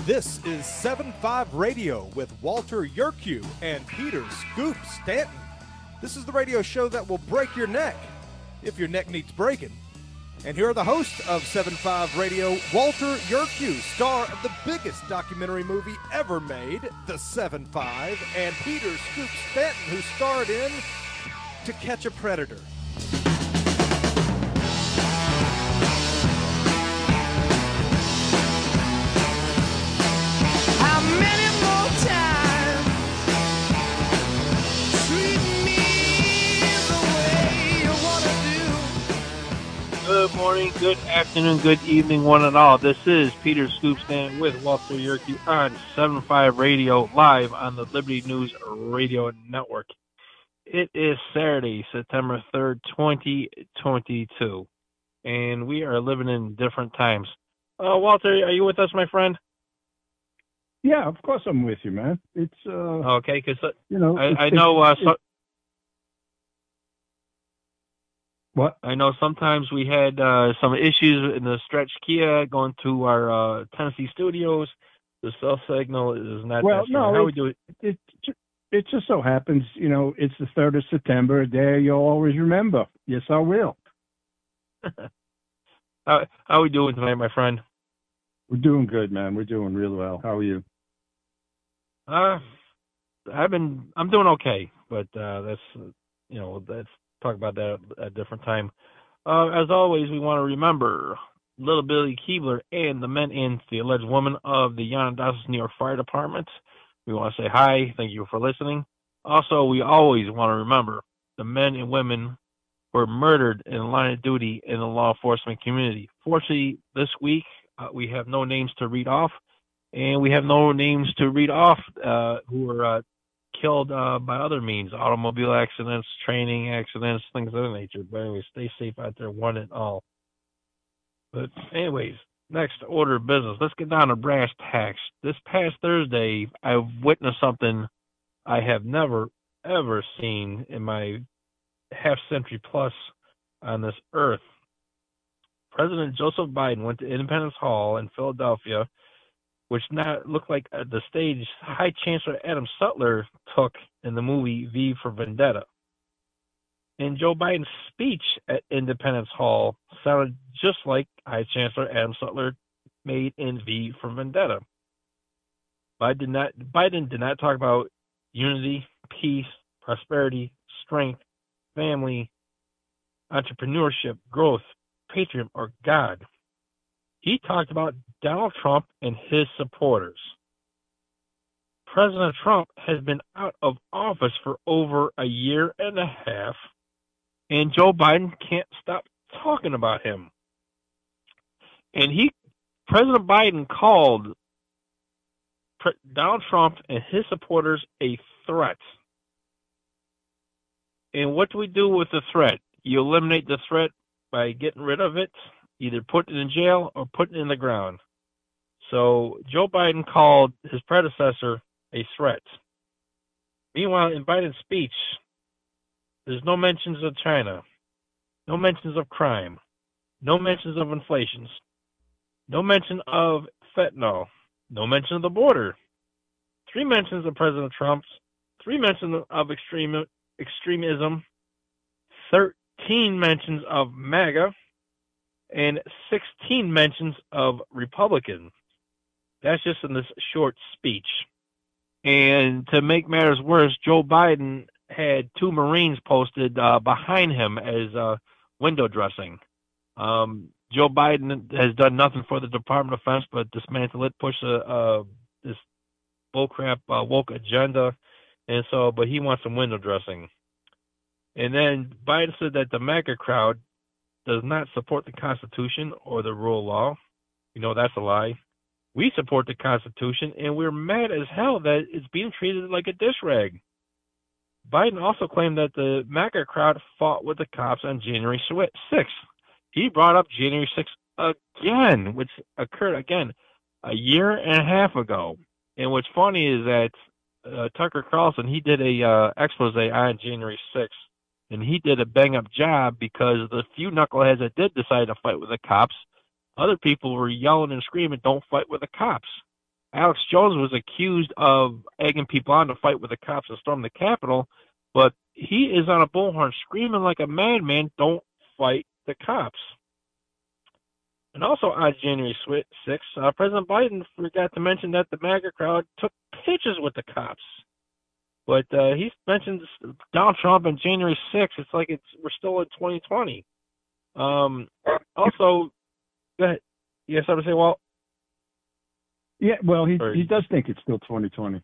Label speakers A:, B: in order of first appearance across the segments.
A: This is 7-5 Radio with Walter Yerkew and Peter Scoop Stanton. This is the radio show that will break your neck if your neck needs breaking. And here are the hosts of 7-5 Radio, Walter Yerkew, star of the biggest documentary movie ever made, The 7-5, and Peter Scoop Stanton, who starred in To Catch a Predator.
B: Good morning, good afternoon, good evening, one and all. This is Peter Scoop Stanton with Walter Yerkew on 7-5 Radio, live on the Liberty News Radio Network. It is Saturday, September 3rd, 2022, and we are living in different times. Walter, are you with us, my friend?
C: Yeah, of course I'm with you, man. It's
B: okay, because
C: I
B: know.
C: What?
B: I know sometimes we had some issues in the Stretch Kia going to our Tennessee studios. The cell signal is not that strong. How we do it?
C: It just so happens, it's the 3rd of September, a day you'll always remember. Yes, I will.
B: How we doing tonight, my friend?
C: We're doing good, man. We're doing really well. How are you?
B: I'm doing okay, but let's talk about that at a different time. As always, we want to remember Little Billy Keebler and the men and the alleged woman of the Onondagas, New York Fire Department. We want to say hi. Thank you for listening. Also, we always want to remember the men and women who were murdered in the line of duty in the law enforcement community. Fortunately, this week, we have no names to read off, and we have no names to read off who were killed by other means, automobile accidents, training accidents, things of that nature. But anyway, stay safe out there, one and all. But anyways, next order of business. Let's get down to brass tacks. This past Thursday, I witnessed something I have never, ever seen in my half-century plus on this earth. President Joseph Biden went to Independence Hall in Philadelphia, which now looked like the stage High Chancellor Adam Sutler took in the movie V for Vendetta. And Joe Biden's speech at Independence Hall sounded just like High Chancellor Adam Sutler made in V for Vendetta. Biden did not talk about unity, peace, prosperity, strength, family, entrepreneurship, growth, patriotism, or God. He talked about Donald Trump and his supporters. President Trump has been out of office for over a year and a half, and Joe Biden can't stop talking about him. And President Biden called Donald Trump and his supporters a threat. And what do we do with the threat? You eliminate the threat by getting rid of it, either putting it in jail or putting it in the ground. So Joe Biden called his predecessor a threat. Meanwhile, in Biden's speech, there's no mentions of China, no mentions of crime, no mentions of inflation, no mention of fentanyl, no mention of the border, 3 mentions of President Trump's, 3 mentions of extremism, 13 mentions of MAGA, and 16 mentions of Republicans. That's just in this short speech. And to make matters worse, Joe Biden had 2 Marines posted behind him as window dressing. Joe Biden has done nothing for the Department of Defense but dismantle it, push this bullcrap woke agenda, but he wants some window dressing. And then Biden said that the MAGA crowd does not support the Constitution or the rule of law. That's a lie. We support the Constitution, and we're mad as hell that it's being treated like a dish rag. Biden also claimed that the MAGA crowd fought with the cops on January 6th. He brought up January 6th again, which occurred again a year and a half ago. And what's funny is that Tucker Carlson, he did a expose on January 6th. And he did a bang-up job because the few knuckleheads that did decide to fight with the cops, other people were yelling and screaming, "Don't fight with the cops." Alex Jones was accused of egging people on to fight with the cops and storm the Capitol, but he is on a bullhorn screaming like a madman, don't fight the cops. And also on January 6th, President Biden forgot to mention that the MAGA crowd took pictures with the cops. But he mentioned Donald Trump on January 6th. It's like we're still in 2020. Also, go ahead. You have something to say, Walt?
C: Yeah, well, he does think it's still 2020.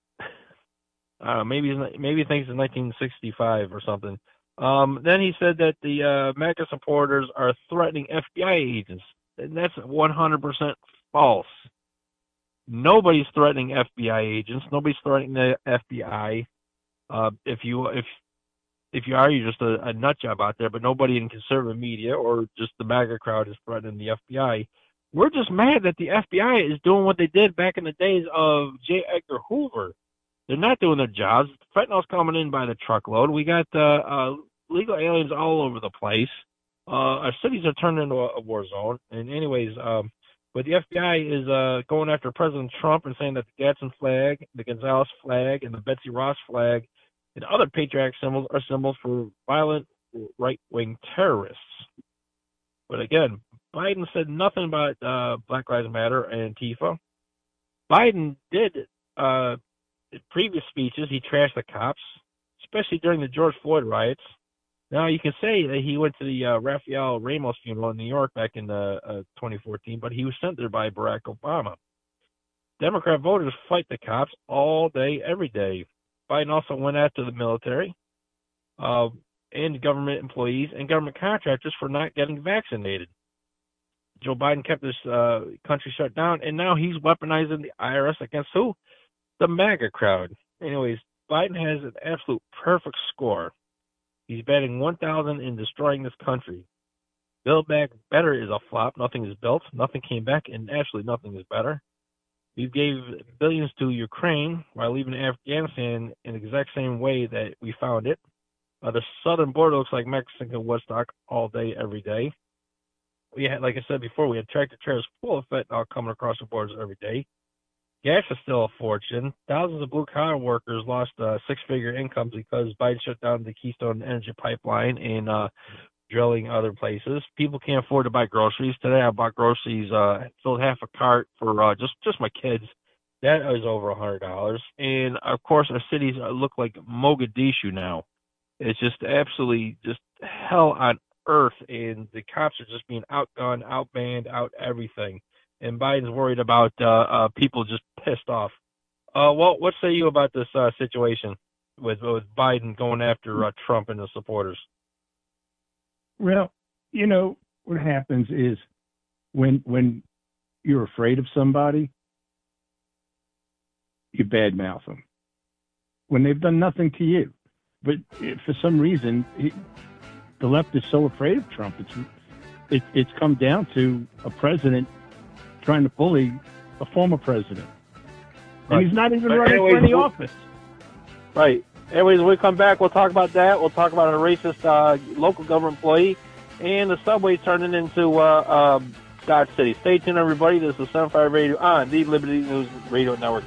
B: Maybe he thinks it's 1965 or something. Then he said that the MAGA supporters are threatening FBI agents, and that's 100% false. Nobody's threatening FBI agents. Nobody's threatening the FBI. If you are, you're just a nut job out there. But nobody in conservative media or just the MAGA crowd is threatening the FBI. We're just mad that the FBI is doing what they did back in the days of J. Edgar Hoover. They're not doing their jobs. Fentanyl's coming in by the truckload. We got legal aliens all over the place. Our cities are turned into a war zone. And anyways, but the FBI is going after President Trump and saying that the Gadsden flag, the Gonzales flag, and the Betsy Ross flag and other patriotic symbols are symbols for violent right-wing terrorists. But again, Biden said nothing about Black Lives Matter and Antifa. Biden did, in previous speeches, he trashed the cops, especially during the George Floyd riots. Now, you can say that he went to the Rafael Ramos funeral in New York back in 2014, but he was sent there by Barack Obama. Democrat voters fight the cops all day, every day. Biden also went after the military and government employees and government contractors for not getting vaccinated. Joe Biden kept this country shut down, and now he's weaponizing the IRS against who? The MAGA crowd. Anyways, Biden has an absolute perfect score. He's batting 1,000 in destroying this country. Build Back Better is a flop. Nothing is built. Nothing came back, and actually nothing is better. We gave billions to Ukraine while leaving Afghanistan in the exact same way that we found it. The southern border looks like Mexican Woodstock all day, every day. We had, like I said before, we had tractor trailers full of fentanyl coming across the borders every day. Gas is still a fortune. Thousands of blue-collar workers lost six-figure incomes because Biden shut down the Keystone Energy Pipeline and drilling other places. People can't afford to buy groceries. Today I bought groceries, filled half a cart for just my kids. That is over $100. And, of course, our cities look like Mogadishu now. It's just absolutely just hell on earth, and the cops are just being outgunned, outbanned, out everything. And Biden's worried about people just pissed off. Well, what say you about this situation with Biden going after Trump and his supporters?
C: Well, you know, what happens is when you're afraid of somebody, you badmouth them when they've done nothing to you. But for some reason, the left is so afraid of Trump. It's come down to a president trying to bully a former president. And he's not even running for any office.
B: Right. Anyways, when we come back, we'll talk about that. We'll talk about a racist local government employee and the subway turning into Dodge City. Stay tuned, everybody. This is 75 Radio on the Liberty News Radio Network.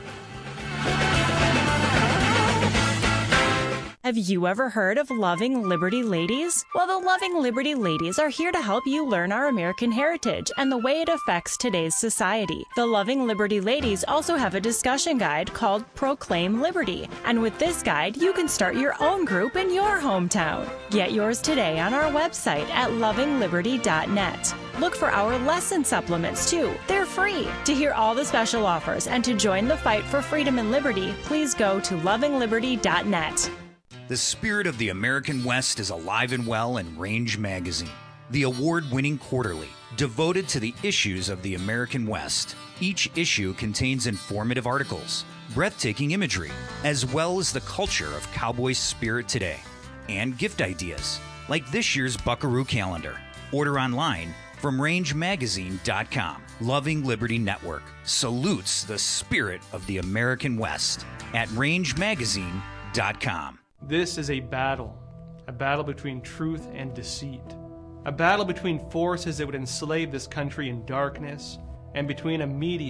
D: Have you ever heard of Loving Liberty Ladies? Well, the Loving Liberty Ladies are here to help you learn our American heritage and the way it affects today's society. The Loving Liberty Ladies also have a discussion guide called Proclaim Liberty. And with this guide, you can start your own group in your hometown. Get yours today on our website at lovingliberty.net. Look for our lesson supplements, too. They're free. To hear all the special offers and to join the fight for freedom and liberty, please go to lovingliberty.net.
E: The spirit of the American West is alive and well in Range Magazine, the award-winning quarterly devoted to the issues of the American West. Each issue contains informative articles, breathtaking imagery, as well as the culture of cowboy spirit today, and gift ideas, like this year's Buckaroo calendar. Order online from rangemagazine.com. Loving Liberty Network salutes the spirit of the American West at rangemagazine.com.
F: This is a battle between truth and deceit, a battle between forces that would enslave this country in darkness, and between a media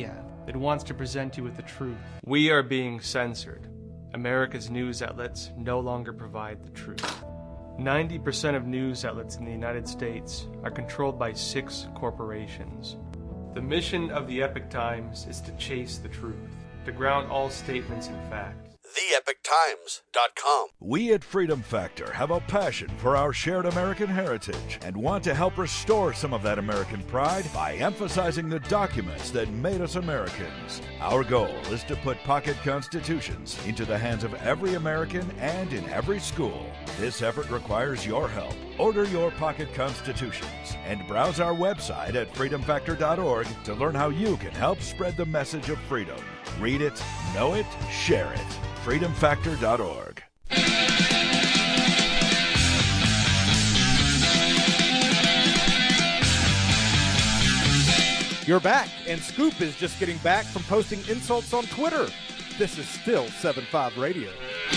F: that wants to present you with the truth. We are being censored. America's news outlets no longer provide the truth. 90% of news outlets in the United States are controlled by 6 corporations. The mission of the Epoch Times is to chase the truth, to ground all statements in fact.
G: TheEpochTimes.com.
H: We at Freedom Factor have a passion for our shared American heritage and want to help restore some of that American pride by emphasizing the documents that made us Americans. Our goal is to put pocket constitutions into the hands of every American and in every school. This effort requires your help. Order your pocket constitutions and browse our website at freedomfactor.org to learn how you can help spread the message of freedom. Read it, know it, share it. freedomfactor.org.
A: You're back, and Scoop is just getting back from posting insults on Twitter. This is still 7.5 Radio.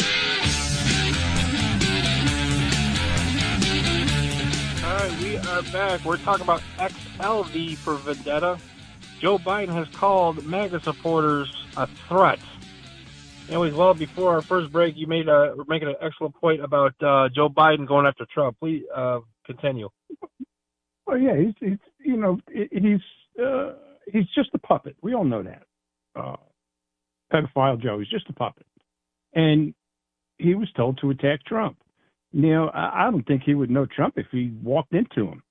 B: All right, we are back. We're talking about XLV for Vendetta. Joe Biden has called MAGA supporters a threat. Anyways, well, before our first break, you made were making an excellent point about Joe Biden going after Trump. Please continue.
C: Well, yeah, he's just a puppet. We all know that. Pedophile Joe, he's just a puppet. And he was told to attack Trump. Now, I don't think he would know Trump if he walked into him.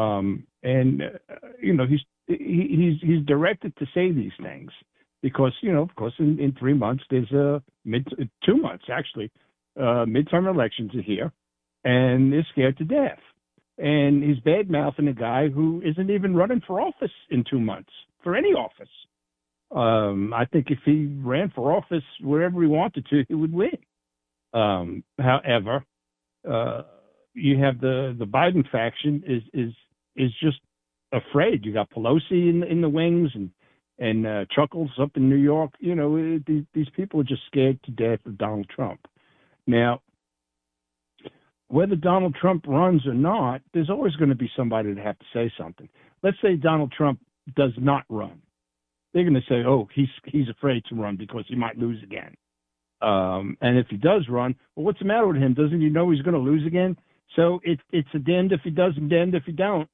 C: He's directed to say these things because, of course, in 3 months, there's 2 months, actually, midterm elections are here, and they're scared to death. And he's bad-mouthing a guy who isn't even running for office in 2 months, for any office. I think if he ran for office wherever he wanted to, he would win. However, you have the Biden faction is just afraid. You got Pelosi in the wings and Chuckles up in New York. These people are just scared to death of Donald Trump. Now, whether Donald Trump runs or not, there's always going to be somebody to have to say something. Let's say Donald Trump does not run. They're going to say, oh, he's afraid to run because he might lose again. And if he does run, well, what's the matter with him? Doesn't he know he's going to lose again? So it's a damned if he does and damned if he don't,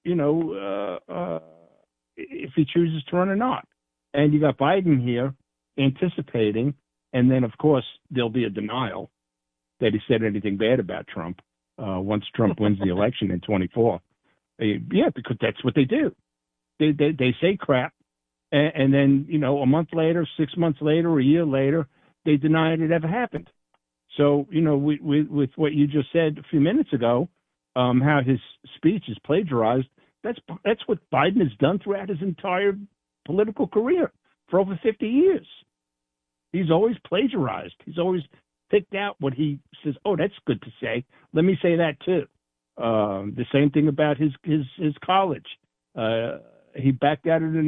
C: if he chooses to run or not. And you got Biden here anticipating, and then, of course, there'll be a denial that he said anything bad about Trump once Trump wins the election in 24. Yeah, because that's what they do. They say crap, and then, a month later, 6 months later, a year later, they deny it ever happened. So, with what you just said a few minutes ago, how his speech is plagiarized, that's what Biden has done throughout his entire political career for over 50 years. He's always plagiarized. He's always picked out what he says, oh, that's good to say. Let me say that too. The same thing about his college. He backed out of the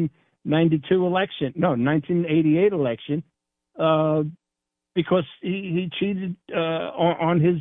C: 1988 election, because he cheated on his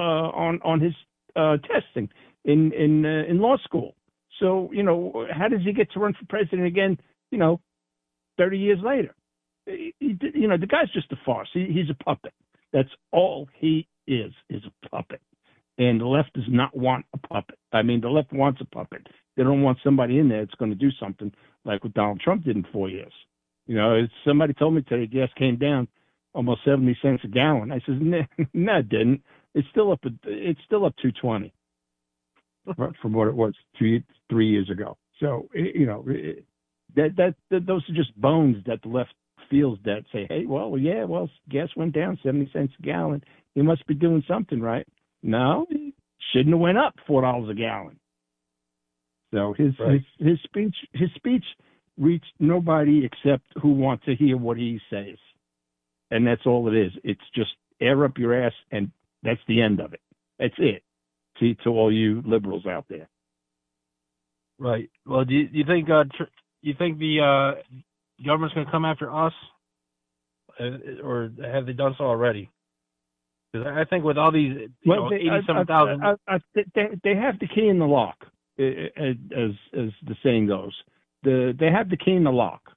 C: testing in law school. So how does he get to run for president again? 30 years later, the guy's just a farce. He's a puppet. That's all he is a puppet. And the left does not want a puppet. I mean, the left wants a puppet. They don't want somebody in there that's going to do something like what Donald Trump did in 4 years. Somebody told me today gas came down almost 70 cents a gallon. I says, no, it didn't. It's still up 220 from what it was 3 years ago. So those are just bones that the left feels that say, hey, gas went down 70 cents a gallon. He must be doing something right. No, he shouldn't have went up $4 a gallon. So his speech reached nobody except who wants to hear what he says. And that's all it is. It's just air up your ass, and that's the end of it. That's it. See, to all you liberals out there.
B: Right. Well, do you think the government's going to come after us, or have they done so already? Because I think with all these, 87,000,
C: they have the key in the lock, as the saying goes. They have the key in the lock.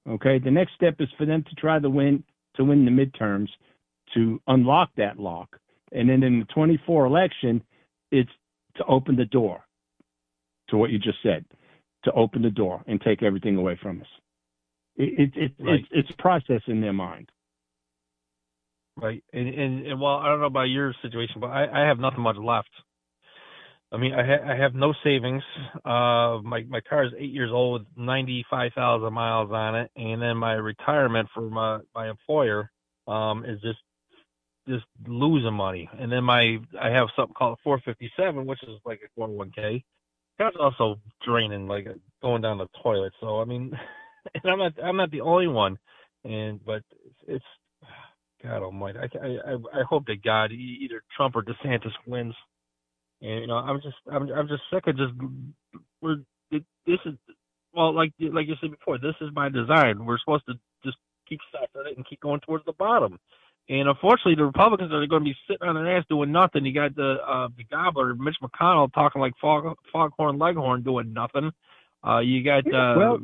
C: Okay, the next step is for them to try to win the midterms to unlock that lock, and then in the 24 election, it's to open the door to what you just said, to open the door and take everything away from us. It's a process in their mind.
B: Right, and well, I don't know about your situation, but I have nothing much left. I mean, I have no savings. My car is 8 years old with 95,000 miles on it, and then my retirement for my employer is just losing money. And then I have something called 457, which is like a 401k. That's also draining, like going down the toilet. So I mean, and I'm not the only one, but it's God Almighty. I hope that God, either Trump or DeSantis wins. And I'm just sick of this is, well, like you said before, this is by design. We're supposed to just keep suffering it and keep going towards the bottom. And unfortunately, the Republicans are going to be sitting on their ass doing nothing. You got the gobbler, Mitch McConnell, talking like Foghorn Leghorn, doing nothing. You got
C: well,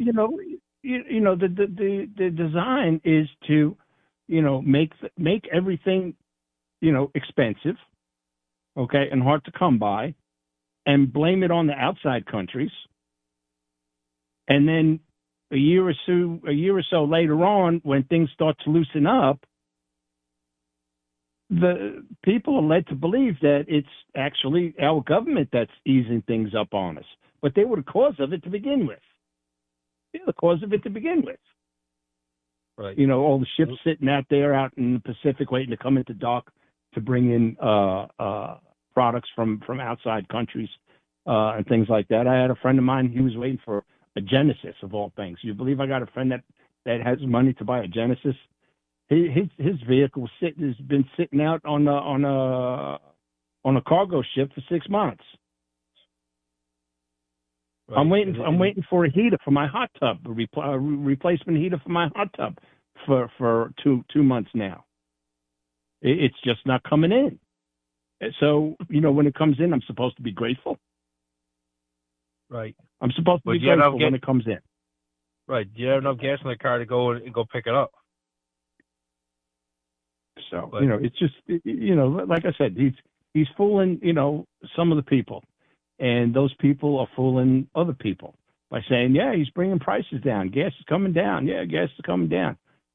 C: the design is to, make everything, expensive. Okay, and hard to come by, and blame it on the outside countries. And then a year or so later on, when things start to loosen up, the people are led to believe that it's actually our government that's easing things up on us. But they were the cause of it to begin with. They're the cause of it to begin with.
B: Right.
C: All the ships sitting out there out in the Pacific waiting to come into dock to bring in products from outside countries and things like that. I had a friend of mine, he was waiting for a Genesis of all things. You believe I got a friend that has money to buy a Genesis? His vehicle has been sitting out on a cargo ship for 6 months. Right. I'm waiting for a heater for my hot tub, a replacement heater for my hot tub for two months now. It's just not coming in. So, when it comes in, I'm supposed to be grateful.
B: Right.
C: I'm supposed to be grateful when it comes in.
B: Right. Do you have enough gas in the car to go pick it up?
C: So, it's just, like I said, he's fooling, some of the people. And those people are fooling other people by saying, yeah, he's bringing prices down. Gas is coming down. Yeah, gas is coming down.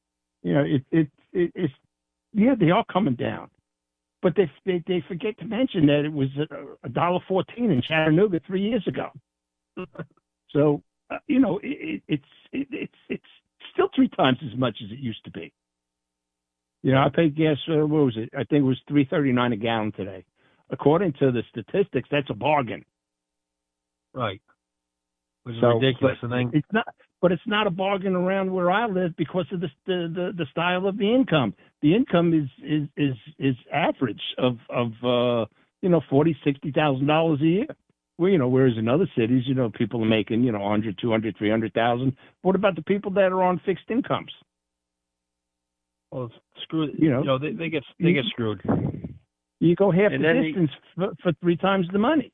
C: It's they are coming down. But they forget to mention that it was $1.14 in Chattanooga 3 years ago. So it's still 3 times as much as it used to be. I paid gas. What was it? I think it was $3.39 a gallon today. According to the statistics, that's a bargain.
B: Right. Which is ridiculous. And then
C: it's not a bargain around where I live because of the style of the income. The income is average of $40,000-$60,000 a year. Whereas in other cities, people are making 100, 200, 300,000. What about the people that are on fixed incomes?
B: Well, screw. They get screwed.
C: You go half the distance for 3 times the money.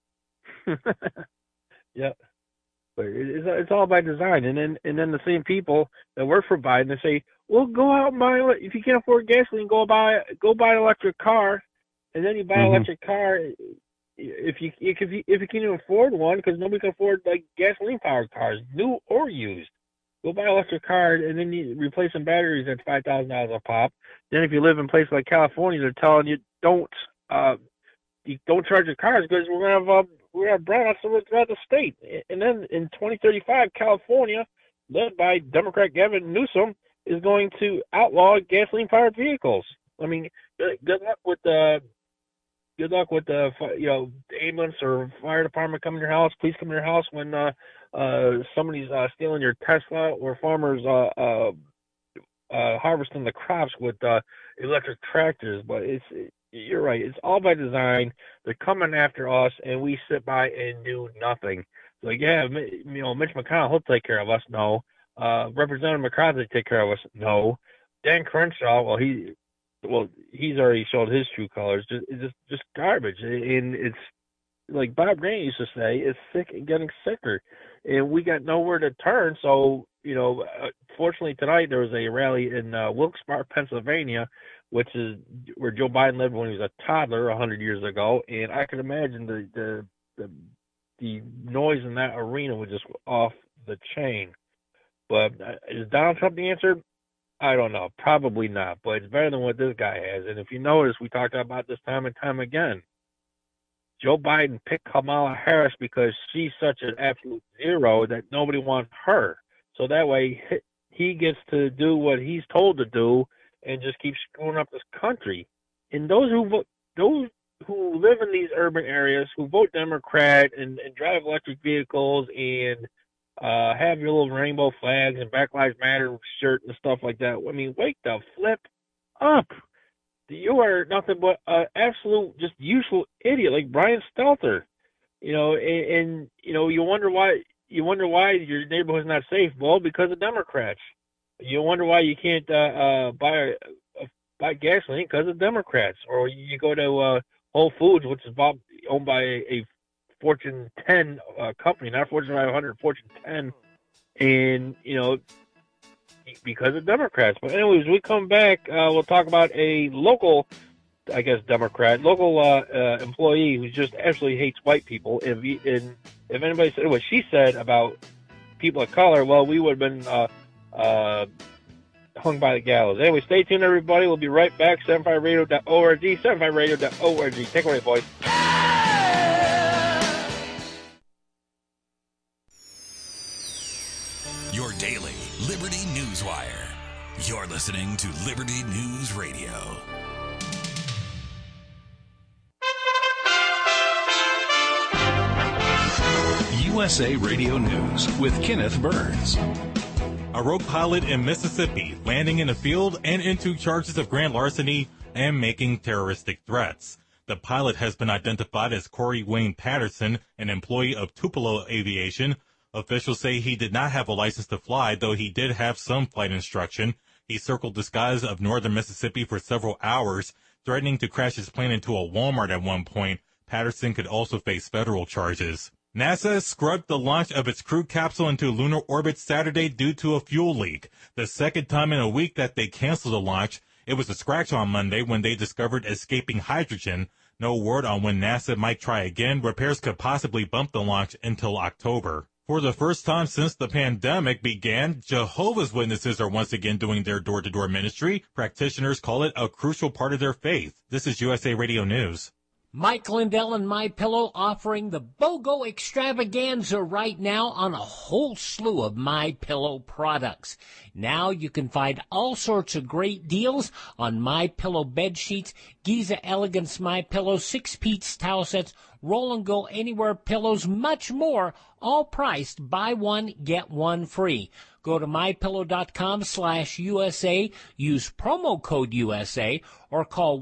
B: Yeah. But it's all by design, and then the same people that work for Biden, they say, "Well, go out and buy. If you can't afford gasoline, go buy an electric car, and then you buy an electric car if you can even afford one, because nobody can afford like gasoline powered cars, new or used. Go buy an electric car, and then you replace some batteries at $5,000 a pop. Then if you live in places like California, they're telling you don't charge your cars because we're gonna have brownouts throughout the state. And then in 2035, California, led by Democrat Gavin Newsom, is going to outlaw gasoline-powered vehicles. I mean, good luck with the ambulance or fire department coming to your house. Please come to your house when somebody's stealing your Tesla, or farmers harvesting the crops with electric tractors. But you're right. It's all by design. They're coming after us, and we sit by and do nothing. Like, yeah, Mitch McConnell, he'll take care of us. No. Representative McCarthy take care of us. No. Dan Crenshaw, he's already showed his true colors. Just garbage, and like Bob Grant used to say, is sick and getting sicker. And we got nowhere to turn. So, fortunately tonight there was a rally in Wilkes-Barre, Pennsylvania, which is where Joe Biden lived when he was a toddler 100 years ago. And I can imagine the noise in that arena was just off the chain. But is Donald Trump the answer? I don't know. Probably not. But it's better than what this guy has. And if you notice, we talked about this time and time again. Joe Biden picked Kamala Harris because she's such an absolute zero that nobody wants her. So that way he gets to do what he's told to do and just keep screwing up this country. And those who live in these urban areas, who vote Democrat and drive electric vehicles and have your little rainbow flags and Black Lives Matter shirt and stuff like that, I mean, wake the flip up. You are nothing but an absolute just useful idiot like Brian Stelter, and you wonder why your neighborhood's not safe. Well, because of Democrats. You wonder why you can't buy gasoline because of Democrats. Or you go to Whole Foods, which is owned by a Fortune 10 company, not Fortune 500, Fortune 10, and because of Democrats. But anyways, we come back, we'll talk about a local, I guess, Democrat, local employee who just absolutely hates white people. And if anybody said what she said about people of color, well, we would have been hung by the gallows. Anyway, stay tuned, everybody. We'll be right back. 75radio.org, 75radio.org. Take it away, boys.
G: Your daily Liberty News Wire. You're listening to Liberty News Radio. USA Radio News with Kenneth Burns.
I: A rogue pilot in Mississippi landing in a field and into charges of grand larceny and making terroristic threats. The pilot has been identified as Corey Wayne Patterson, an employee of Tupelo Aviation. Officials say he did not have a license to fly, though he did have some flight instruction. He circled the skies of northern Mississippi for several hours, threatening to crash his plane into a Walmart at one point. Patterson could also face federal charges. NASA scrubbed the launch of its crew capsule into lunar orbit Saturday due to a fuel leak. The second time in a week that they canceled the launch. It was a scratch on Monday when they discovered escaping hydrogen. No word on when NASA might try again. Repairs could possibly bump the launch until October. For the first time since the pandemic began, Jehovah's Witnesses are once again doing their door-to-door ministry. Practitioners call it a crucial part of their faith. This is USA Radio News.
J: Mike Lindell and MyPillow offering the BOGO extravaganza right now on a whole slew of MyPillow products. Now you can find all sorts of great deals on MyPillow bed sheets, Giza Elegance MyPillow, 6-piece towel sets, Roll and Go Anywhere pillows, much more, all priced buy one, get one free. Go to mypillow.com/USA, use promo code USA, or call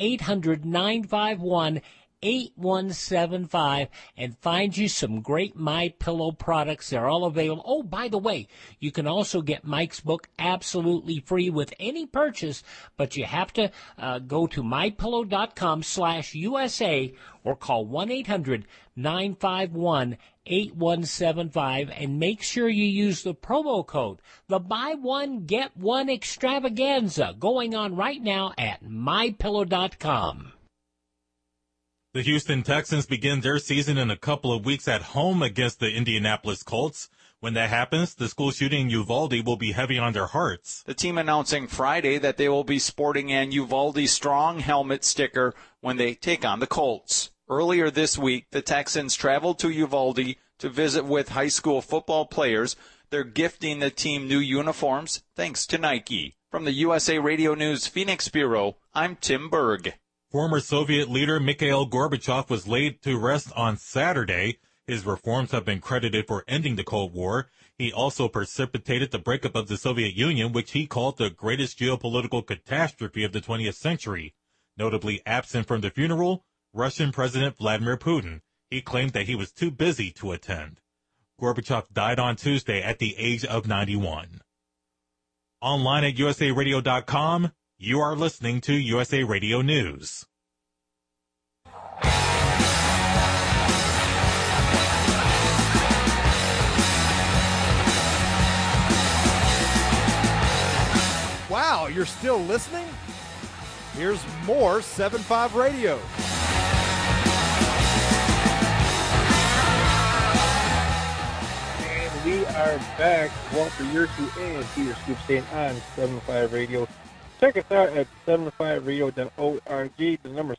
J: 1-800-951-8175 and find you some great MyPillow products. They're all available. Oh, by the way, you can also get Mike's book absolutely free with any purchase, but you have to go to mypillow.com/USA or call 1-800-951-8175 and make sure you use the promo code. The buy one, get one extravaganza going on right now at mypillow.com.
I: The Houston Texans begin their season in a couple of weeks at home against the Indianapolis Colts. When that happens, the school shooting in Uvalde will be heavy on their hearts.
K: The team announcing Friday that they will be sporting an Uvalde Strong helmet sticker when they take on the Colts. Earlier this week, the Texans traveled to Uvalde to visit with high school football players. They're gifting the team new uniforms thanks to Nike. From the USA Radio News Phoenix Bureau, I'm Tim Berg.
I: Former Soviet leader Mikhail Gorbachev was laid to rest on Saturday. His reforms have been credited for ending the Cold War. He also precipitated the breakup of the Soviet Union, which he called the greatest geopolitical catastrophe of the 20th century. Notably absent from the funeral, Russian President Vladimir Putin. He claimed that he was too busy to attend. Gorbachev died on Tuesday at the age of 91. Online at usaradio.com, you are listening to USA Radio News.
A: you're still listening? Here's more 7-5 Radio.
L: And we are back. Walter Yerkew and Peter Scoop staying on 7-5 Radio. Check us out at 75radio.org. The number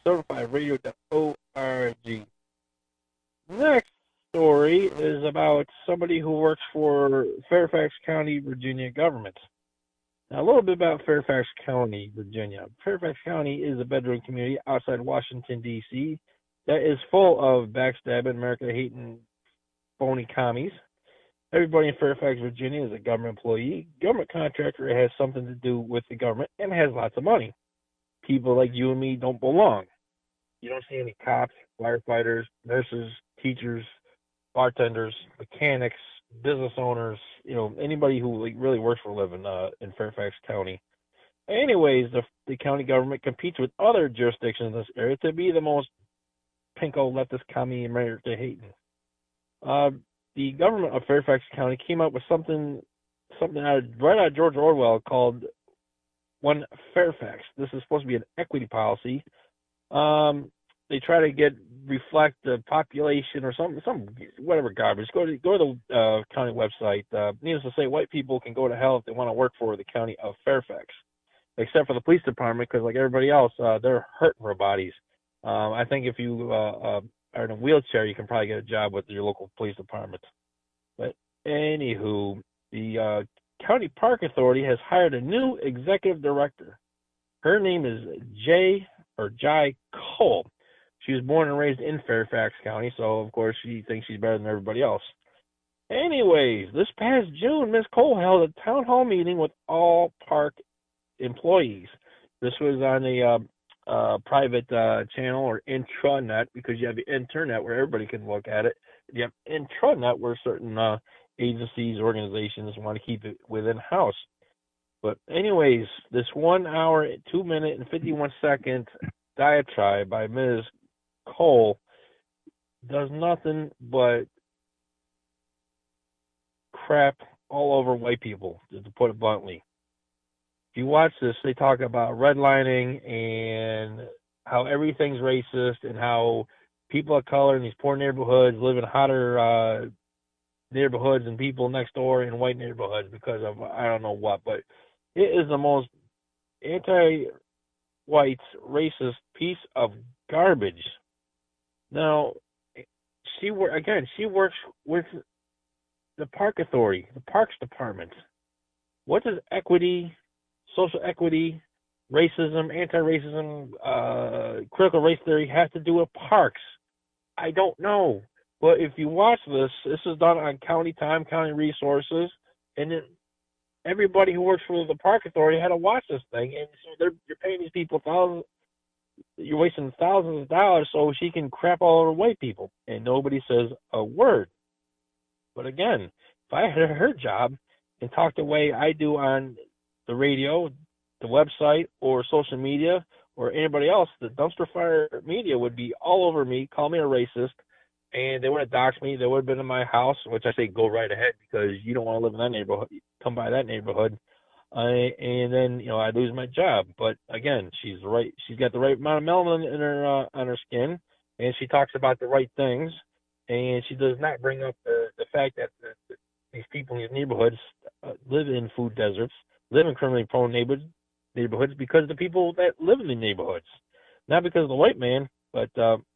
L: 75radio.org. Next story is about somebody who works for Fairfax County, Virginia government. Now, a little bit about Fairfax County, Virginia. Fairfax County is a bedroom community outside Washington, D.C. that is full of backstabbing, America-hating, phony commies. Everybody in Fairfax, Virginia is a government employee, government contractor, has something to do with the government, and has lots of money. People like you and me don't belong. You don't see any cops, firefighters, nurses, teachers, bartenders, mechanics, business owners, anybody who really works for a living in Fairfax County. Anyways, the county government competes with other jurisdictions in this area to be the most pinko leftist commie America hating. The government of Fairfax County came up with something right out of George Orwell called One Fairfax. This is supposed to be an equity policy. They try to reflect the population or some whatever garbage. Go to the county website. Needless to say, white people can go to hell if they want to work for the county of Fairfax, except for the police department, because like everybody else, they're hurting for bodies. I think if you are in a wheelchair, you can probably get a job with your local police department. But anywho, the County Park Authority has hired a new executive director. Her name is Jai Cole. She was born and raised in Fairfax County, so of course she thinks she's better than everybody else. Anyways, this past June, Ms. Cole held a town hall meeting with all park employees. This was on a private channel or intranet, because you have the internet where everybody can look at it. You have intranet where certain agencies, organizations want to keep it within house. But anyways, this 1 hour, 2 minute, and 51 second diatribe by Ms. Cole does nothing but crap all over white people, to put it bluntly. If you watch this, they talk about redlining and how everything's racist and how people of color in these poor neighborhoods live in hotter neighborhoods than people next door in white neighborhoods because of I don't know what. But it is the most anti-white racist piece of garbage. Now, she works with the Park Authority, the Parks Department. What does equity, social equity, racism, anti-racism, critical race theory have to do with parks? I don't know. But if you watch this is done on county time, county resources, and then everybody who works for the Park Authority had to watch this thing. And so you're paying these people you're wasting thousands of dollars so she can crap all over white people, and nobody says a word. But again, if I had her job and talked the way I do on the radio, the website, or social media, or anybody else, the dumpster fire media would be all over me, call me a racist, and they would have doxed me. They would have been in my house, which I say go right ahead, because you don't want to live in that neighborhood. Come by that neighborhood. And then, I lose my job. But again, she's right. She's got the right amount of melanin in her on her skin, and she talks about the right things, and she does not bring up the fact that these people in these neighborhoods live in food deserts, live in criminally prone neighborhoods because of the people that live in the neighborhoods, not because of the white man. But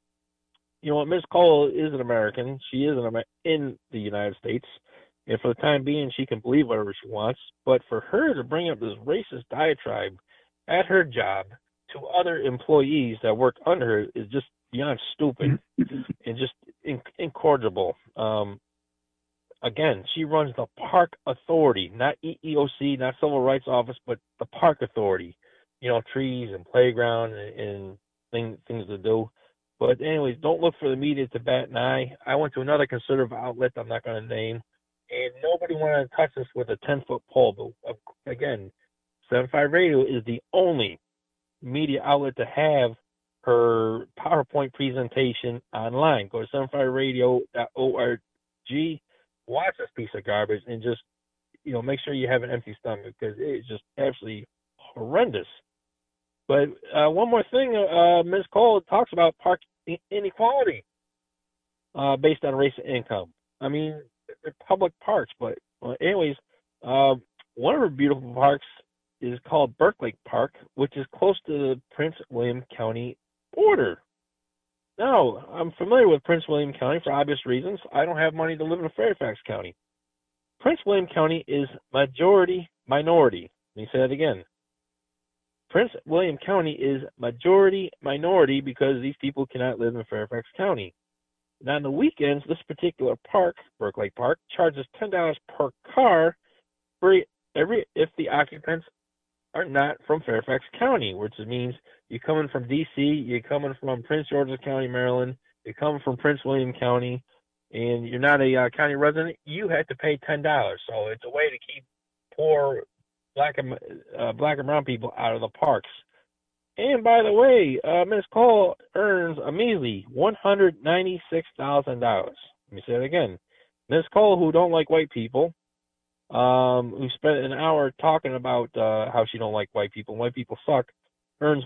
L: Ms. Cole is an American. She is in the United States. And for the time being, she can believe whatever she wants. But for her to bring up this racist diatribe at her job to other employees that work under her is just beyond stupid and just incorrigible. Again, she runs the Park Authority, not EEOC, not Civil Rights Office, but the Park Authority. Trees and playground and things to do. But anyways, don't look for the media to bat an eye. I went to another conservative outlet I'm not going to name, and nobody wanted to touch us with a 10-foot pole. But again, 7-5 Radio is the only media outlet to have her PowerPoint presentation online. Go to 75radio.org, watch this piece of garbage, and just make sure you have an empty stomach, because it's just absolutely horrendous. But one more thing, Ms. Cole talks about park inequality based on race and income. I mean, they're public parks, but anyways, one of her beautiful parks is called Burke Park, which is close to the Prince William County border. Now, I'm familiar with Prince William County for obvious reasons. I don't have money to live in Fairfax County. Prince William County is majority minority. Let me say that again. Prince William County is majority minority because these people cannot live in Fairfax County. Now, on the weekends, this particular park, Burke Park, charges $10 per car for if the occupants are not from Fairfax County, which means you're coming from D.C., you're coming from Prince George's County, Maryland, you're coming from Prince William County, and you're not a county resident, you have to pay $10. So it's a way to keep poor black and brown people out of the parks. And by the way, Ms. Cole earns a measly $196,000. Let me say it again. Ms. Cole, who don't like white people, who spent an hour talking about how she don't like white people suck, earns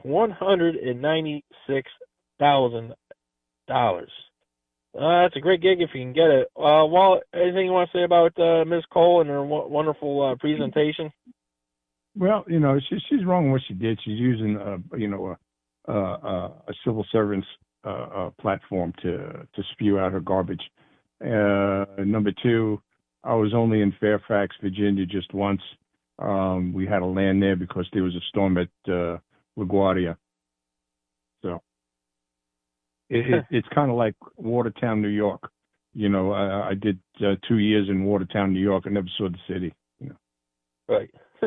L: $196,000. That's a great gig if you can get it. Walt, anything you want to say about Ms. Cole and her wonderful presentation?
C: Well, you know, she's wrong in what she did. She's using, a civil servant's platform to spew out her garbage. Number two, I was only in Fairfax, Virginia, just once. We had to land there because there was a storm at LaGuardia. So it's kind of like Watertown, New York. You know, I did 2 years in Watertown, New York. I never saw the city. You know.
L: Right.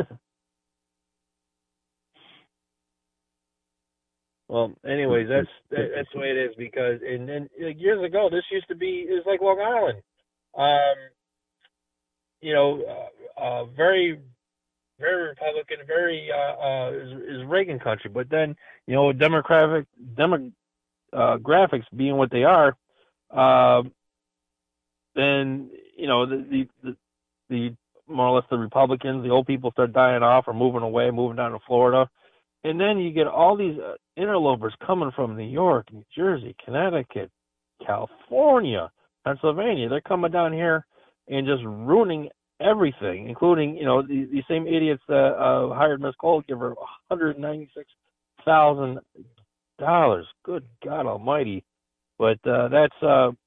L: Well, anyways, that's the way it is because and years ago this used to be it was like Long Island, very very Republican, very is Reagan country. But then demographics being what they are, then the more or less the Republicans, the old people start dying off or moving away, moving down to Florida. And then you get all these interlopers coming from New York, New Jersey, Connecticut, California, Pennsylvania. They're coming down here and just ruining everything, including, the same idiots that hired Miss Cole, give her $196,000. Good God Almighty! But that's where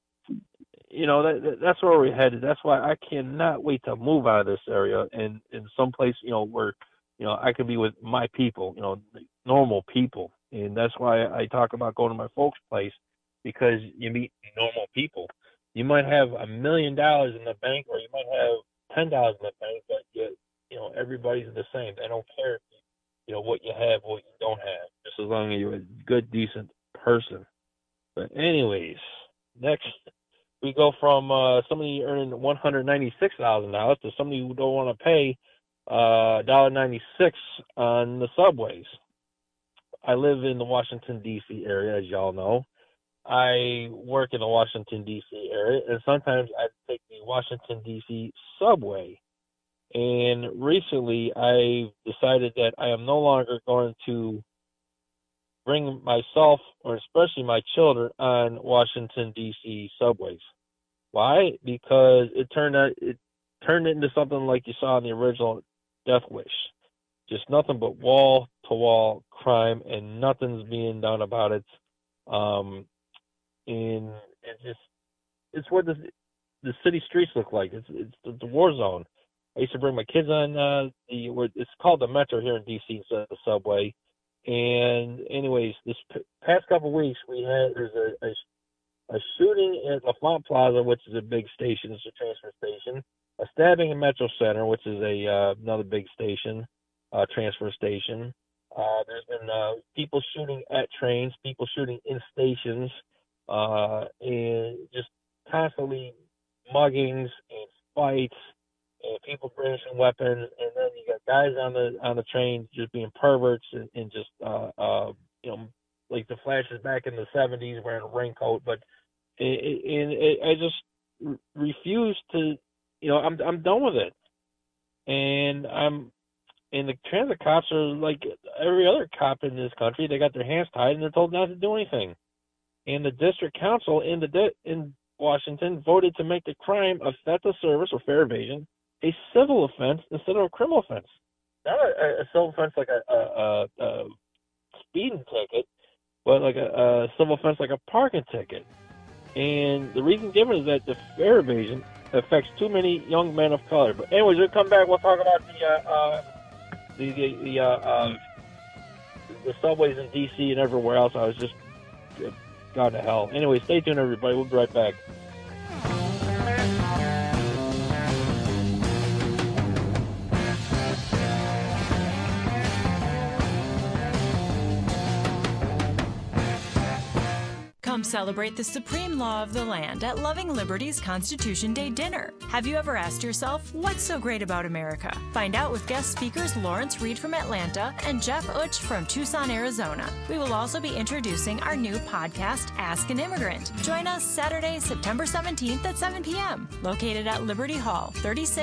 L: we're headed. That's why I cannot wait to move out of this area and in some place, where I could be with my people, normal people. And that's why I talk about going to my folks' place, because you meet normal people. You might have $1 million in the bank, or you might have $10 in the bank, but everybody's the same. They don't care, what you have, what you don't have, just as long as you're a good, decent person. But anyways, next we go from somebody earning $196,000 to somebody who don't want to pay $1.96 on the subways. I live in the Washington, D.C. area, as y'all know. I work in the Washington, D.C. area, and sometimes I take the Washington, D.C. subway. And recently I decided that I am no longer going to bring myself, or especially my children, on Washington, D.C. subways. Why? Because it turned into something like you saw in the original Death Wish. Just nothing but wall-to-wall crime, and nothing's being done about it. And it's what the city streets look like. It's the war zone. I used to bring my kids on it's called the Metro here in DC instead of the subway. And anyways, this past couple of weeks there's a shooting at LaFont Plaza, which is a big station. It's a transfer station. A stabbing in Metro Center, which is another big station, transfer station. There's been people shooting at trains, people shooting in stations, and just constantly muggings and fights, and people brandishing weapons. And then you got guys on the train just being perverts and just like the flashes back in the 70s wearing a raincoat. But I just refuse to. I'm done with it, and I'm And the transit cops are like every other cop in this country. They got their hands tied and they're told not to do anything. And the district council in Washington voted to make the crime of theft of service or fare evasion a civil offense instead of a criminal offense. Not a civil offense like a speeding ticket, but like a civil offense like a parking ticket. And the reason given is that the fare evasion affects too many young men of color. But anyways, we'll come back. We'll talk about the subways in D.C. and everywhere else. I was just gone to hell. Anyway, stay tuned, everybody. We'll be right back.
D: Come celebrate the supreme law of the land at Loving Liberty's Constitution Day dinner. Have you ever asked yourself, what's so great about America? Find out with guest speakers Lawrence Reed from Atlanta and Jeff Utsch from Tucson, Arizona. We will also be introducing our new podcast, Ask an Immigrant. Join us Saturday, September 17th at 7 p.m. Located at Liberty Hall,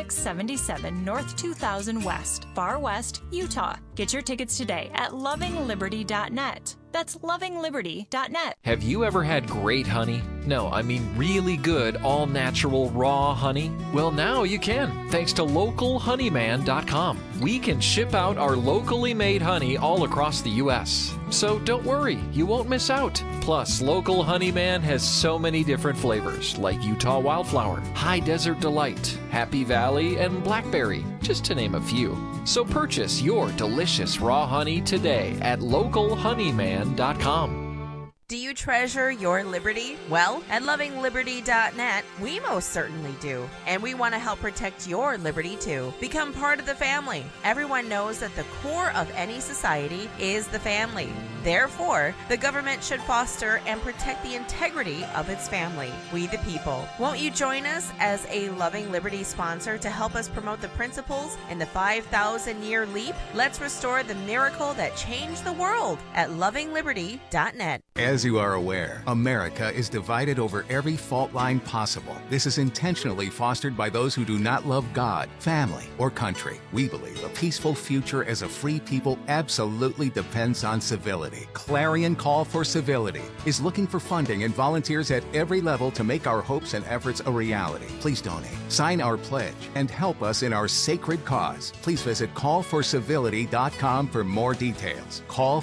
D: 3677 North 2000 West, Far West, Utah. Get your tickets today at lovingliberty.net. That's lovingliberty.net.
M: Have you ever had great honey? No, I mean really good, all-natural, raw honey? Well, now you can, thanks to localhoneyman.com. We can ship out our locally made honey all across the U.S. So don't worry, you won't miss out. Plus, Local Honeyman has so many different flavors, like Utah Wildflower, High Desert Delight, Happy Valley, and Blackberry, just to name a few. So purchase your delicious raw honey today at localhoneyman.com.
N: Do you treasure your liberty? Well, at lovingliberty.net, we most certainly do. And we want to help protect your liberty too. Become part of the family. Everyone knows that the core of any society is the family. Therefore, the government should foster and protect the integrity of its family, we the people. Won't you join us as a Loving Liberty sponsor to help us promote the principles in the 5,000-year leap? Let's restore the miracle that changed the world at lovingliberty.net.
O: As you are aware, America is divided over every fault line possible. This is intentionally fostered by those who do not love God, family, or country. We believe a peaceful future as a free people absolutely depends on civility. Clarion Call for Civility is looking for funding and volunteers at every level to make our hopes and efforts a reality. Please donate, sign our pledge, and help us in our sacred cause. Please visit callforcivility.com for more details.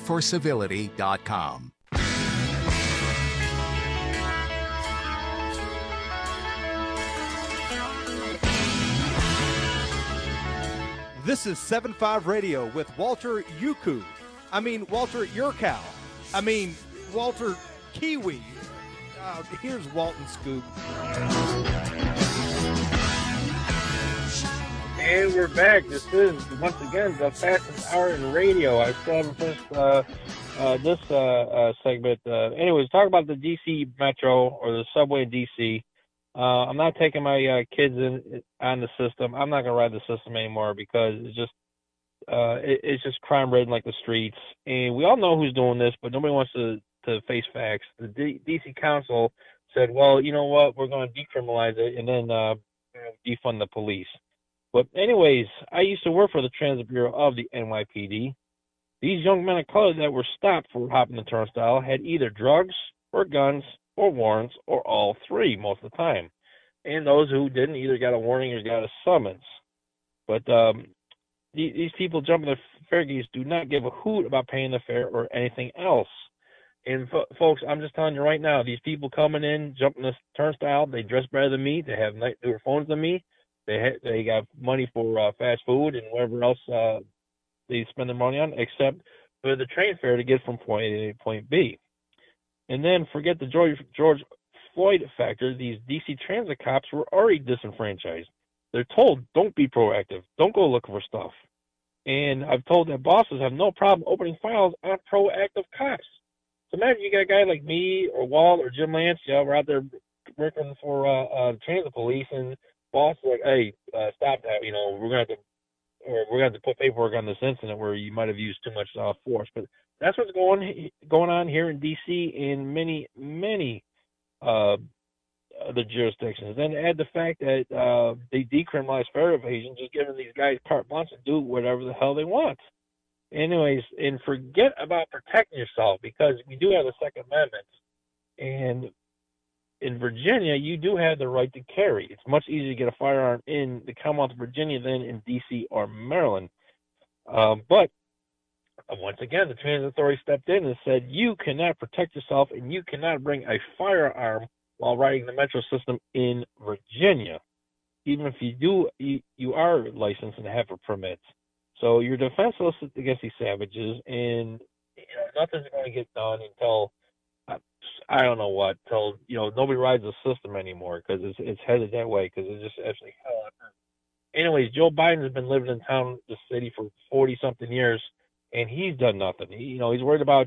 O: Callforcivility.com.
A: This is 7.5 Radio with Walter Yuku. Walter Yurkow. Walter Kiwi. Here's Walton Scoop.
L: And we're back. This is, once again, the fastest hour in radio. I still haven't finished this segment. Anyways, talk about the D.C. Metro or the subway in D.C. I'm not taking my kids on the system. I'm not going to ride the system anymore because it's just crime-ridden like the streets. And we all know who's doing this, but nobody wants to face facts. The D.C. Council said, well, you know what, we're going to decriminalize it and then defund the police. But anyways, I used to work for the Transit Bureau of the NYPD. These young men of color that were stopped for hopping the turnstile had either drugs or guns or warrants or all three most of the time. And those who didn't either got a warning or got a summons. But these people jumping the fare gates do not give a hoot about paying the fare or anything else. And folks, I'm just telling you right now, these people coming in, jumping the turnstile, they dress better than me. They have newer phones than me. They got money for fast food and whatever else they spend their money on, except for the train fare to get from point A to point B. And then forget the George Floyd factor. These D.C. transit cops were already disenfranchised. They're told, don't be proactive. Don't go looking for stuff. And I've told that bosses have no problem opening files on proactive cops. So imagine you got a guy like me or Walt or Jim Lance, we're out there working for transit police, and boss is like, hey, stop that. We're gonna have to put paperwork on this incident where you might have used too much force. But that's what's going on here in D.C. and many the jurisdictions. Then add the fact that they decriminalized fare evasion, just giving these guys carte blanche to do whatever the hell they want. Anyways, and forget about protecting yourself, because we do have the Second Amendment. And in Virginia, you do have the right to carry. It's much easier to get a firearm in the Commonwealth of Virginia than in D.C. or Maryland. But once again, the transit authority stepped in and said, you cannot protect yourself and you cannot bring a firearm while riding the metro system in Virginia. Even if you are licensed and have a permit. So you're defenseless against these savages, and nothing's going to get done until I don't know what, till nobody rides the system anymore, because it's headed that way, because it's just actually hell on earth. Anyways, Joe Biden has been living in town, the city, for 40-something years, and he's done nothing. He's worried about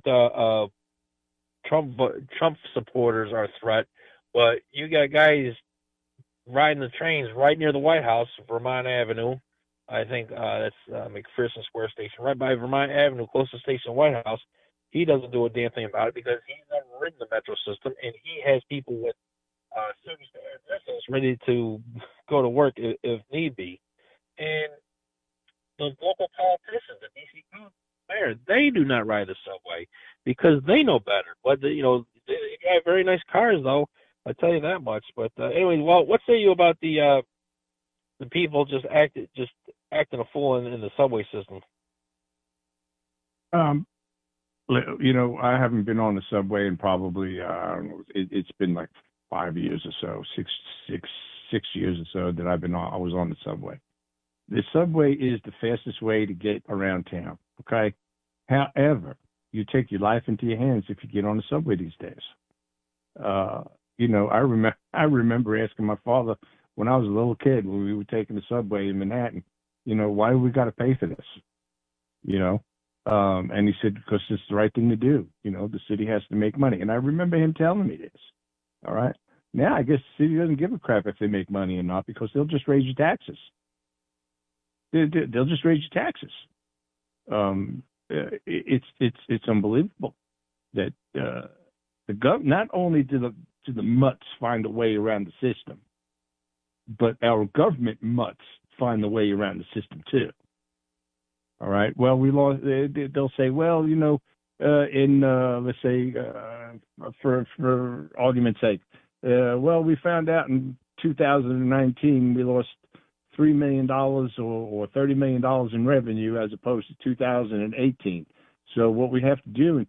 L: Trump supporters are a threat, but you got guys riding the trains right near the White House, Vermont Avenue. I think that's McPherson Square Station, right by Vermont Avenue, closest station, White House. He doesn't do a damn thing about it because he's never ridden the metro system, and he has people with service missiles ready to go to work if need be. And the local politicians, the D.C. mayor, they do not ride the subway because they know better. But they drive very nice cars, though. I'll tell you that much. But anyway, well, what say you about the people just acting a fool in the subway system?
C: I haven't been on the subway in probably it's been like 5 years or so, six years or so that I was on the subway. The subway is the fastest way to get around town. Okay, however, you take your life into your hands if you get on the subway these days. I remember asking my father when I was a little kid when we were taking the subway in Manhattan, why do we got to pay for this? And he said, because it's the right thing to do. The city has to make money. And I remember him telling me this. All right. Now, I guess the city doesn't give a crap if they make money or not, because they'll just raise your taxes. They'll just raise your taxes. It's unbelievable that not only do the mutts find a way around the system, but our government mutts find a way around the system too. All right. Well, we lost. They'll say, well, let's say, for argument's sake, well, we found out in 2019 we lost $3 million or $30 million in revenue as opposed to 2018. So what we have to do in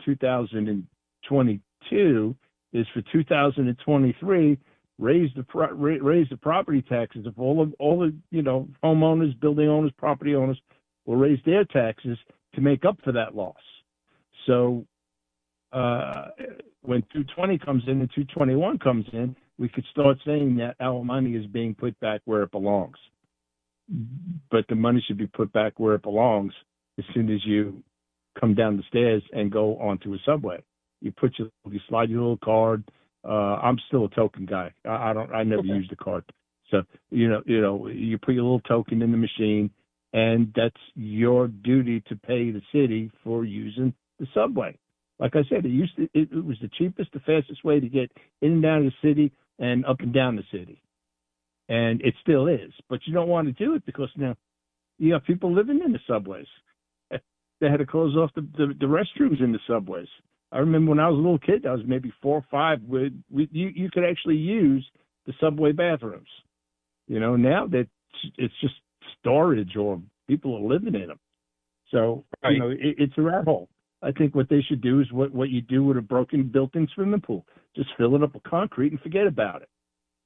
C: 2022 is for 2023 raise the property taxes of all the homeowners, building owners, property owners will raise their taxes to make up for that loss. So when 220 comes in and 221 comes in, we could start saying that our money is being put back where it belongs. But the money should be put back where it belongs as soon as you come down the stairs and go onto a subway. You slide your little card. I'm still a token guy. I never used a card. So, you put your little token in the machine, and that's your duty to pay the city for using the subway. Like I said, it was the cheapest, the fastest way to get in and out of the city and up and down the city. And it still is. But you don't want to do it because now you have people living in the subways. They had to close off the restrooms in the subways. I remember when I was a little kid, I was maybe 4 or 5, you could actually use the subway bathrooms. Now that it's just storage or people are living in them. So, right. It's a rat hole. I think what they should do is what you do with a broken built-in swimming pool. Just fill it up with concrete and forget about it.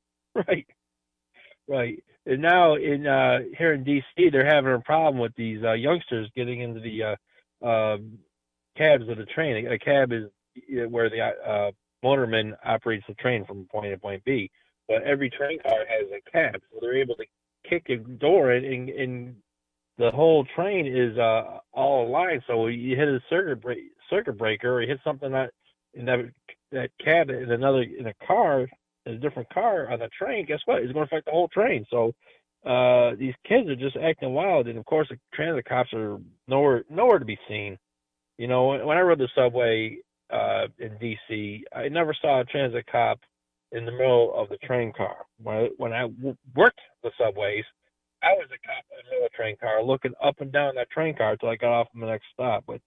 L: Right. And now here in D.C., they're having a problem with these youngsters getting into the cabs of the train. A cab is where the motorman operates the train from point A to point B. But every train car has a cab, so they're able to kick a door and the whole train is all aligned. So you hit a circuit breaker, or you hit something in that cab in a different car on the train. Guess what? It's going to affect the whole train. So these kids are just acting wild, and of course the transit cops are nowhere to be seen. When I rode the subway in D.C., I never saw a transit cop in the middle of the train car. When I worked the subways, I was a cop in the middle of the train car looking up and down that train car until I got off on the next stop. But,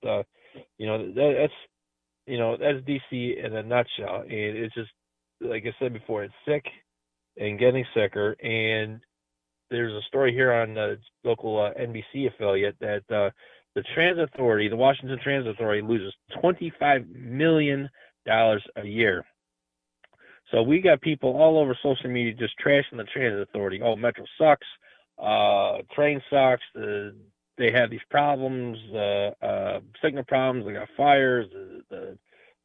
L: that's D.C. in a nutshell. And it's just, like I said before, it's sick and getting sicker. And there's a story here on the local NBC affiliate that the Transit Authority, the Washington Transit Authority, loses $25 million a year. So we got people all over social media just trashing the Transit Authority. Oh, Metro sucks. Train sucks. They have these problems, signal problems. They got fires. The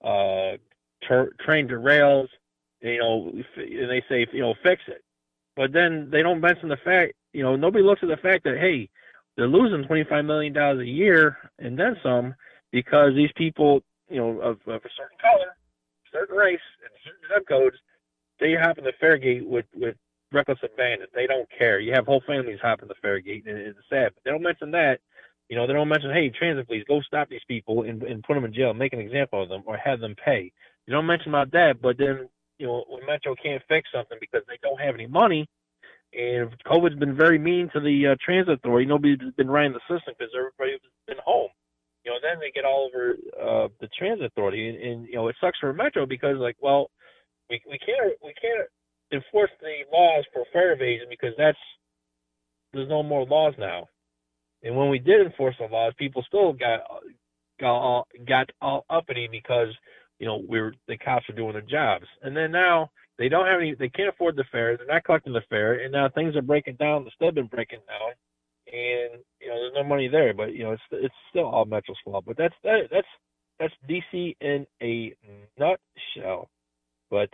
L: train derails. And they say, fix it. But then they don't mention the fact, nobody looks at the fact that, hey, they're losing $25 million a year and then some because these people, of a certain color, certain race, and certain zip codes, they hop in the fare gate with reckless abandon. They don't care. You have whole families hopping the fare gate, and it's sad. But they don't mention that. They don't mention, hey, transit police, go stop these people and put them in jail, make an example of them, or have them pay. You don't mention about that, but then, when Metro can't fix something because they don't have any money, and COVID's been very mean to the Transit Authority. Nobody's been running the system because everybody's been home. Then they get all over the Transit Authority, and it sucks for Metro because, we can't enforce the laws for fare evasion because there's no more laws now. And when we did enforce the laws, people still got all uppity because the cops are doing their jobs. And then now they don't have any, they can't afford the fare, they're not collecting the fare, and now things are breaking down, they've still been breaking down, and there's no money there. But it's still all Metro's fault. But that's DC in a nutshell. But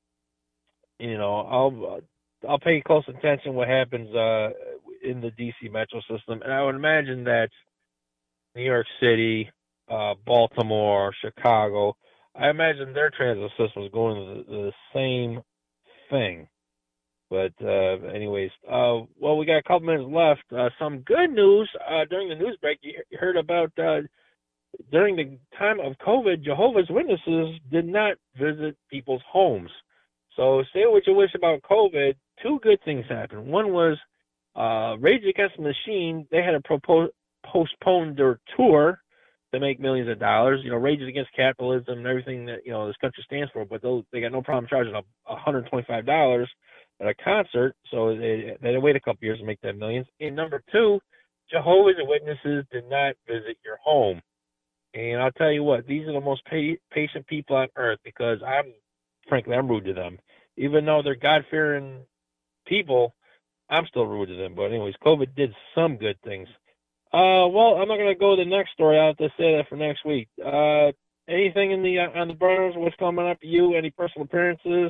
L: I'll pay close attention what happens in the DC Metro system, and I would imagine that New York City, Baltimore, Chicago, I imagine their transit system is going to the same thing. But anyways, we got a couple minutes left. Some good news during the news break. You heard about during the time of COVID, Jehovah's Witnesses did not visit people's homes. So say what you wish about COVID, two good things happened. One was Rage Against the Machine. They had to postpone their tour to make millions of dollars. Rage Against Capitalism and everything that this country stands for. But they got no problem charging $125 at a concert. So they had to wait a couple years to make that millions. And number two, Jehovah's Witnesses did not visit your home. And I'll tell you what, these are the most patient people on earth because I'm rude to them. Even though they're God-fearing people, I'm still rude to them. But anyways, COVID did some good things. I'm not going to go to the next story. I'll have to say that for next week. Anything on the burners? What's coming up? You? Any personal appearances?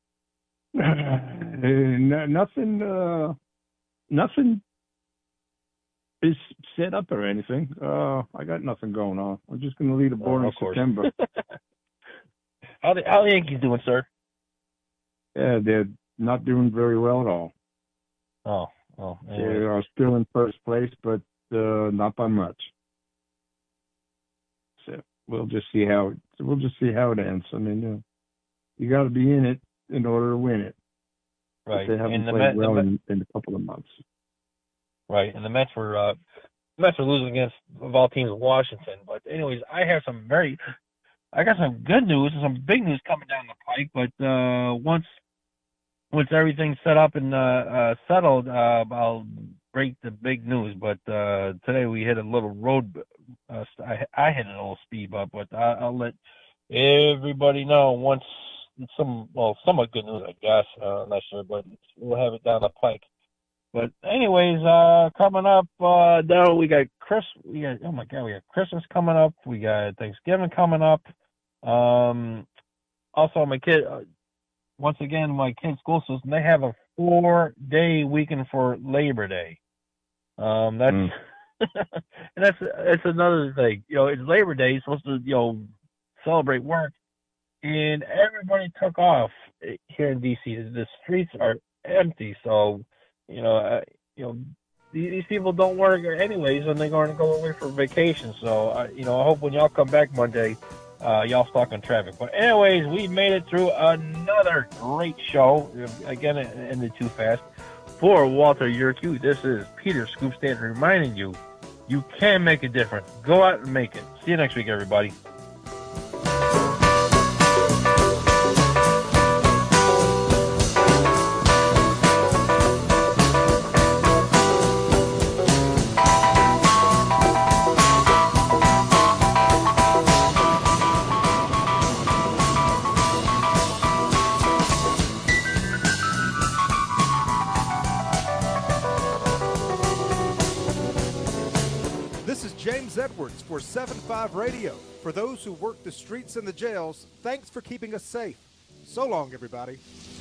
C: Nothing is set up or anything. I got nothing going on. I'm just going to lead a boring September.
L: How the Yankees doing, sir?
C: Yeah, they're not doing very well at all.
L: Anyway.
C: They are still in first place, but not by much. So we'll just see how it ends. I mean, you got to be in it in order to win it.
L: Right.
C: But they haven't played well in a couple of months.
L: Right, and the Mets were losing against, of all teams, Washington. But anyways, I got some good news and some big news coming down the pike. But once everything's set up and settled, I'll break the big news. But today we hit a little road. I hit a little speed bump, but I'll let everybody know once somewhat good news, I guess. I'm not sure, but we'll have it down the pike. But anyways, coming up, now we got Christmas coming up. We got Thanksgiving coming up. Also, my kid, once again, my kid's school system, they have a 4-day weekend for Labor Day. And that's another thing. It's Labor Day, you're supposed to, celebrate work. And everybody took off here in D.C. The streets are empty, so these people don't work anyways, and they're going to go away for vacation. So, I hope when y'all come back Monday, y'all stuck on traffic. But anyways, we made it through another great show. Again, it ended too fast. For Walter Yerkew, this is Peter Scoop Stanton reminding you, you can make a difference. Go out and make it. See you next week, everybody.
A: James Edwards for 7-5 Radio. For those who work the streets and the jails, thanks for keeping us safe. So long, everybody.